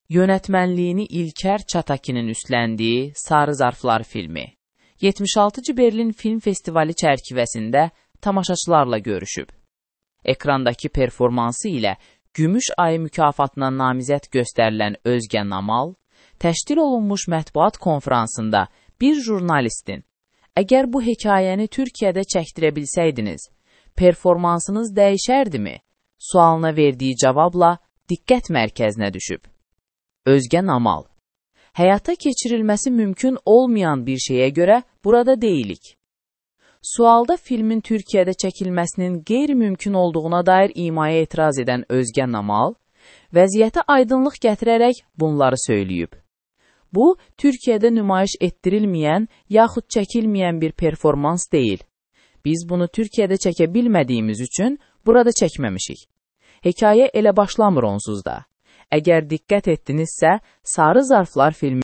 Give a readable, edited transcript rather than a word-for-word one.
Yönetmenliğini İlker Çatakinin üstlendiği Sarı Zarflar filmi, 76-cı Berlin Film Festivali çərçivəsində tamaşaçılarla görüşüb. Ekrandakı performansı ilə Gümüş Ayı mükafatına namizəd göstərilən Özgə Namal, təşkil olunmuş mətbuat konferansında bir jurnalistin, əgər bu hekayəni Türkiyədə çəkdirə bilsəydiniz, performansınız dəyişərdimi? Sualına verdiyi cavabla diqqət mərkəzinə düşüb. Özgə Namal, həyata keçirilməsi mümkün olmayan bir şeyə görə burada deyilik. Sualda filmin Türkiyədə çəkilməsinin qeyri-mümkün olduğuna dair imaya etiraz edən Özgə Namal, vəziyyətə aydınlıq gətirərək bunları söyləyib. Bu, Türkiyədə nümayiş etdirilməyən yaxud çəkilməyən bir performans deyil. Biz bunu Türkiyədə çəkə bilmədiyimiz üçün burada çəkməmişik. Hekayə elə başlamır onsuz da. Əgər diqqət etdinizsə, Sarı Zarflar filmi